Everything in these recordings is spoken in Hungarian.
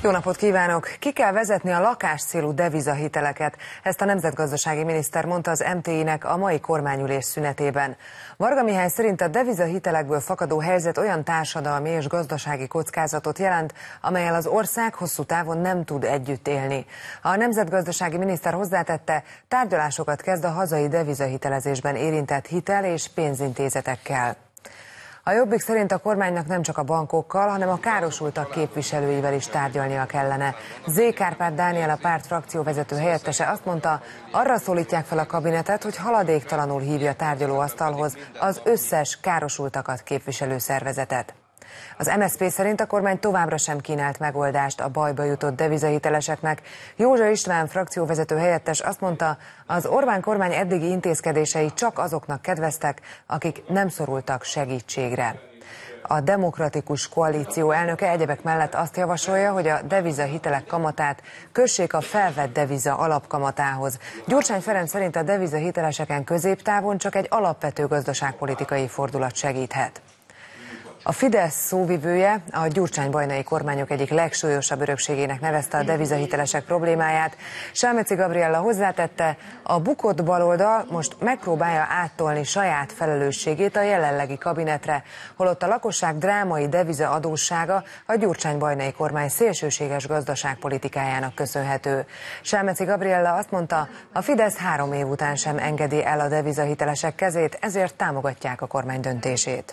Jó napot kívánok! Ki kell vezetni a lakáscélú devizahiteleket. Ezt a nemzetgazdasági miniszter mondta az MTI-nek a mai kormányülés szünetében. Varga Mihály szerint a devizahitelekből fakadó helyzet olyan társadalmi és gazdasági kockázatot jelent, amellyel az ország hosszú távon nem tud együtt élni. A nemzetgazdasági miniszter hozzátette, tárgyalásokat kezd a hazai devizahitelezésben érintett hitel- és pénzintézetekkel. A Jobbik szerint a kormánynak nem csak a bankokkal, hanem a károsultak képviselőivel is tárgyalnia kellene. Z. Kárpát Dániel, a párt frakcióvezető helyettese azt mondta, arra szólítják fel a kabinetet, hogy haladéktalanul hívja tárgyalóasztalhoz az összes károsultakat képviselő szervezetet. Az MSZP szerint a kormány továbbra sem kínált megoldást a bajba jutott devizahiteleseknek. Józsa István frakcióvezető helyettes azt mondta, az Orbán kormány eddigi intézkedései csak azoknak kedveztek, akik nem szorultak segítségre. A Demokratikus Koalíció elnöke egyebek mellett azt javasolja, hogy a devizahitelek kamatát kössék a felvett deviza alapkamatához. Gyurcsány Ferenc szerint a devizahiteleseken középtávon csak egy alapvető gazdaságpolitikai fordulat segíthet. A Fidesz szóvivője a Gyurcsány-Bajnai kormányok egyik legsúlyosabb örökségének nevezte a devizahitelesek problémáját. Selmeci Gabriella hozzátette, a bukott baloldal most megpróbálja áttolni saját felelősségét a jelenlegi kabinetre, holott a lakosság drámai devizaadóssága a Gyurcsány-Bajnai kormány szélsőséges gazdaságpolitikájának köszönhető. Selmeci Gabriella azt mondta, a Fidesz 3 év után sem engedi el a devizahitelesek kezét, ezért támogatják a kormány döntését.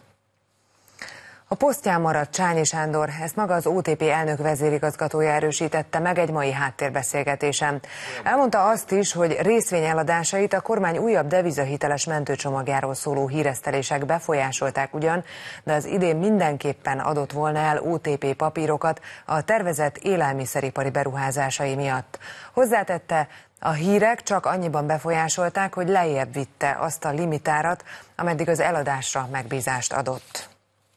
A posztján maradt Csányi Sándor, ezt maga az OTP elnök vezérigazgatója erősítette meg egy mai háttérbeszélgetésen. Elmondta azt is, hogy részvényeladásait a kormány újabb devizahiteles mentőcsomagjáról szóló híresztelések befolyásolták ugyan, de az idén mindenképpen adott volna el OTP papírokat a tervezett élelmiszeripari beruházásai miatt. Hozzátette, a hírek csak annyiban befolyásolták, hogy lejjebb vitte azt a limitárat, ameddig az eladásra megbízást adott.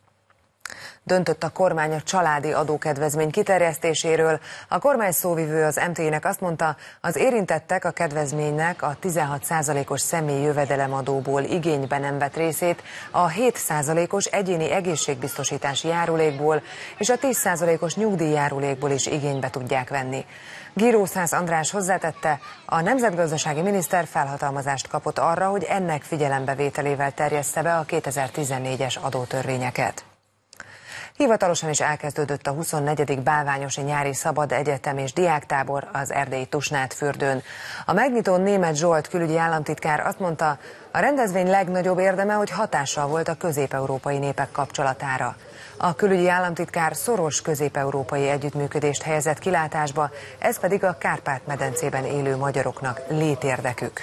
Döntött a kormány a családi adókedvezmény kiterjesztéséről. A kormány szóvivő az MT-nek azt mondta, az érintettek a kedvezménynek a 16%-os személyi jövedelemadóból igénybe nem vett részét, a 7%-os egyéni egészségbiztosítási járulékból és a 10%-os nyugdíjjárulékból is igénybe tudják venni. Gírószász András hozzátette, a nemzetgazdasági miniszter felhatalmazást kapott arra, hogy ennek figyelembevételével terjessze be a 2014-es adótörvényeket. Hivatalosan is elkezdődött a 24. bálványosi nyári szabad egyetem és diáktábor az erdélyi Tusnádfürdőn. A megnyitón Németh Zsolt külügyi államtitkár azt mondta, a rendezvény legnagyobb érdeme, hogy hatással volt a közép-európai népek kapcsolatára. A külügyi államtitkár szoros közép-európai együttműködést helyezett kilátásba, ez pedig a Kárpát-medencében élő magyaroknak létérdekük.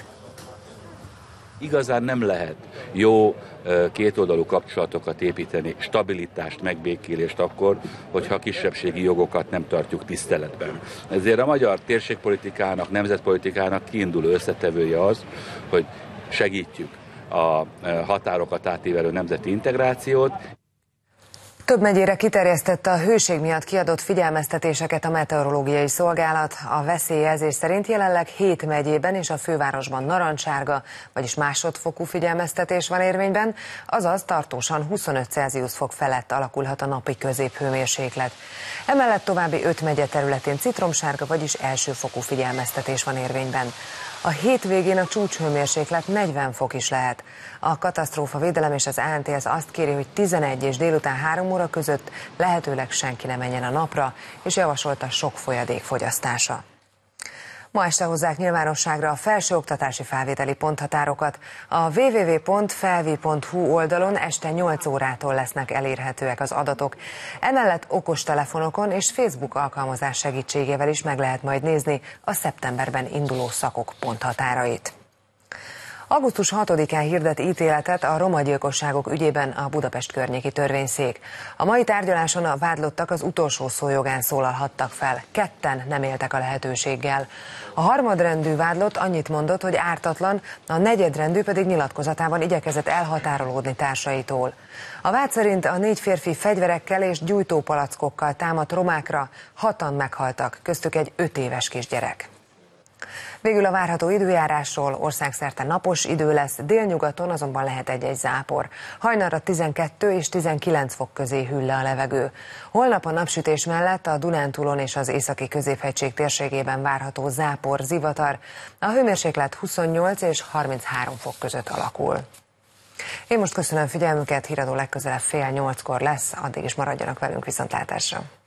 Igazán nem lehet jó kétoldalú kapcsolatokat építeni, stabilitást, megbékélést akkor, hogyha a kisebbségi jogokat nem tartjuk tiszteletben. Ezért a magyar térségpolitikának, nemzetpolitikának kiinduló összetevője az, hogy segítjük a határokat átívelő nemzeti integrációt. Több megyére kiterjesztette a hőség miatt kiadott figyelmeztetéseket a meteorológiai szolgálat. A veszélyjelzés szerint jelenleg 7 megyében és a fővárosban narancssárga, vagyis másodfokú figyelmeztetés van érvényben, azaz tartósan 25 Celsius fok felett alakulhat a napi középhőmérséklet. Emellett további 5 megye területén citromsárga, vagyis elsőfokú figyelmeztetés van érvényben. A hétvégén a csúcshőmérséklet 40 fok is lehet. A katasztrófavédelem és az ANTS azt kéri, hogy 11 és délután 3 óra között lehetőleg senki ne menjen a napra, és javasolta sok folyadék fogyasztása. Ma este hozzák nyilvánosságra a felsőoktatási felvételi ponthatárokat. A www.felvi.hu oldalon este 8 órától lesznek elérhetőek az adatok. Emellett okostelefonokon és Facebook alkalmazás segítségével is meg lehet majd nézni a szeptemberben induló szakok ponthatárait. Augusztus 6-án hirdet ítéletet a romagyilkosságok ügyében a Budapest környéki törvényszék. A mai tárgyaláson a vádlottak az utolsó szó jogán szólalhattak fel, 2 nem éltek a lehetőséggel. A harmadrendű vádlott annyit mondott, hogy ártatlan, a negyedrendű pedig nyilatkozatában igyekezett elhatárolódni társaitól. A vád szerint a 4 férfi fegyverekkel és gyújtópalackokkal támadt romákra, 6-an meghaltak, köztük egy 5 éves kisgyerek. Végül a várható időjárásról: országszerte napos idő lesz, délnyugaton azonban lehet egy-egy zápor. Hajnalra 12 és 19 fok közé hűl le a levegő. Holnap a napsütés mellett a Dunántúlon és az északi középhegység térségében várható zápor, zivatar. A hőmérséklet 28 és 33 fok között alakul. Én most köszönöm figyelmüket, híradó legközelebb 7:30 lesz, addig is maradjanak velünk, viszontlátásra!